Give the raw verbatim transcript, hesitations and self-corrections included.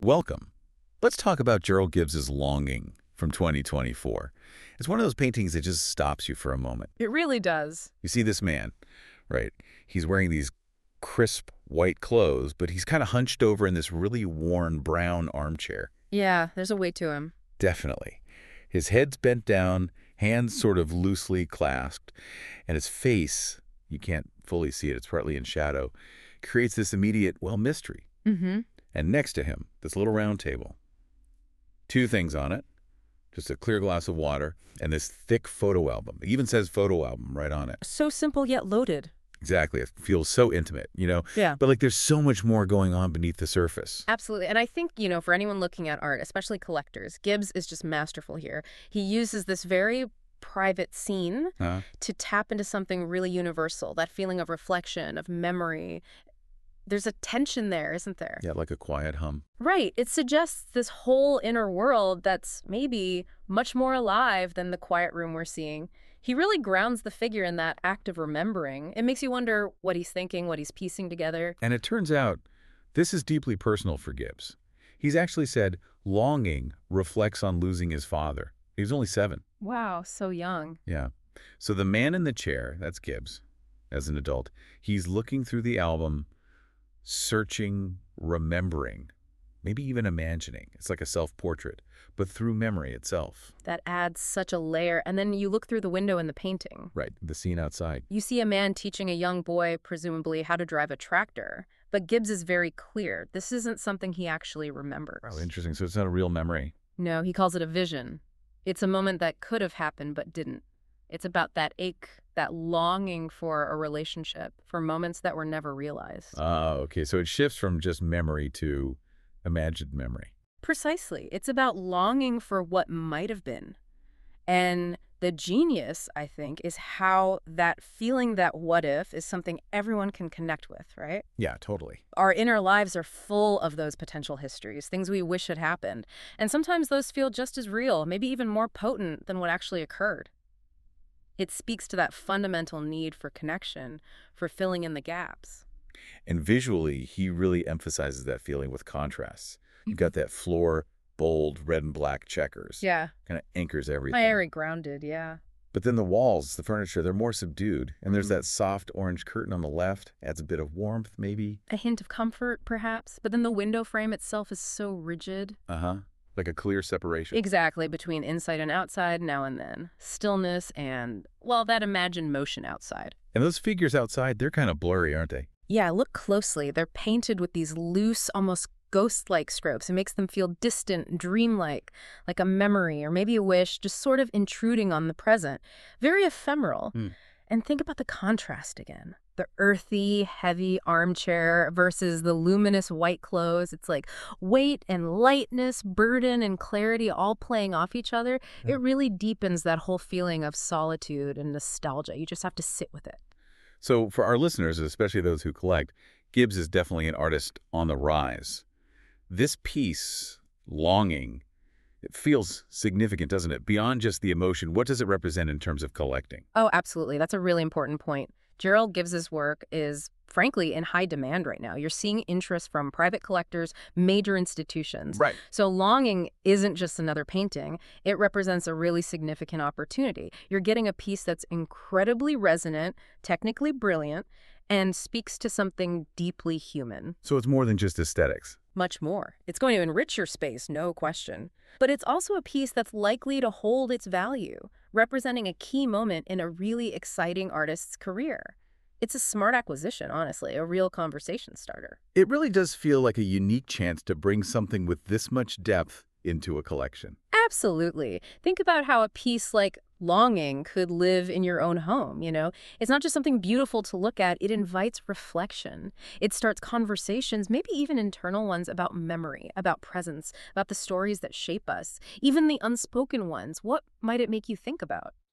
Welcome. Let's talk about Gerald Gibbs's Longing from twenty twenty-four. It's one of those paintings that just stops you for a moment. It really does. You see this man, right? He's wearing these crisp white clothes, but he's kind of hunched over in this really worn brown armchair. Yeah, there's a weight to him. Definitely. His head's bent down, hands sort of loosely clasped, and his face, you can't fully see it, it's partly in shadow, creates this immediate, well, mystery. Mm-hmm. And next to him, this little round table. Two things on it, just a clear glass of water, and this thick photo album. It even says photo album right on it. So simple yet loaded. Exactly. It feels so intimate, you know? Yeah. But like there's so much more going on beneath the surface. Absolutely. And I think, you know, for anyone looking at art, especially collectors, Gibbs is just masterful here. He uses this very private scene Uh, to tap into something really universal, that feeling of reflection, of memory. There's a tension there, isn't there? yeah, like a quiet hum. Right. It suggests this whole inner world that's maybe much more alive than the quiet room we're seeing. He really grounds the figure in that act of remembering. It makes you wonder what he's thinking, what he's piecing together. And it turns out this is deeply personal for Gibbs. He's actually said longing reflects on losing his father. He was only seven. Wow, so young. Yeah. So the man in the chair, that's Gibbs, as an adult, he's looking through the album, searching, remembering, maybe even imagining. It's like a self-portrait, but through memory itself. That adds such a layer. And then you look through the window in the painting. Right, the scene outside. You see a man teaching a young boy, presumably, how to drive a tractor. But Gibbs is very clear. This isn't something he actually remembers. Oh, interesting. So it's not a real memory. No, he calls it a vision. It's a moment that could have happened but didn't. It's about that ache, that longing for a relationship, for moments that were never realized. Oh, okay. So it shifts from just memory to imagined memory. Precisely. It's about longing for what might have been. And the genius, I think, is how that feeling, that what if, is something everyone can connect with, right? Yeah, totally. Our inner lives are full of those potential histories, things we wish had happened. And sometimes those feel just as real, maybe even more potent than what actually occurred. It speaks to that fundamental need for connection, for filling in the gaps. And visually, he really emphasizes that feeling with contrasts. You've got that floor, bold, red and black checkers. Yeah. Kind of anchors everything. Very grounded, yeah. But then the walls, the furniture, they're more subdued. And there's that soft orange curtain on the left. Adds a bit of warmth, maybe. A hint of comfort, perhaps. But then the window frame itself is so rigid. Uh-huh. Like a clear separation. Exactly, between inside and outside now and then. Stillness and, well, that imagined motion outside. And those figures outside, they're kind of blurry, aren't they? Yeah, look closely. They're painted with these loose, almost ghost-like strokes. It makes them feel distant, dreamlike, like a memory or maybe a wish, just sort of intruding on the present. Very ephemeral. Hmm. And think about the contrast again. The earthy, heavy armchair versus the luminous white clothes. It's like weight and lightness, burden and clarity all playing off each other. Yeah. It really deepens that whole feeling of solitude and nostalgia. You just have to sit with it. So for our listeners, especially those who collect, Gibbs is definitely an artist on the rise. This piece, Longing, it feels significant, doesn't it? Beyond just the emotion, what does it represent in terms of collecting? Oh, absolutely. That's a really important point. Gerald Gibbs's work is, frankly, in high demand right now. You're seeing interest from private collectors, major institutions. Right. So Longing isn't just another painting. It represents a really significant opportunity. You're getting a piece that's incredibly resonant, technically brilliant, and speaks to something deeply human. So it's more than just aesthetics. Much more. It's going to enrich your space, no question. But it's also a piece that's likely to hold its value, representing a key moment in a really exciting artist's career. It's a smart acquisition, honestly, a real conversation starter. It really does feel like a unique chance to bring something with this much depth into a collection. Absolutely. Think about how a piece like Longing could live in your own home, you know? It's not just something beautiful to look at, it invites reflection. It starts conversations, maybe even internal ones, about memory, about presence, about the stories that shape us, even the unspoken ones. What might it make you think about?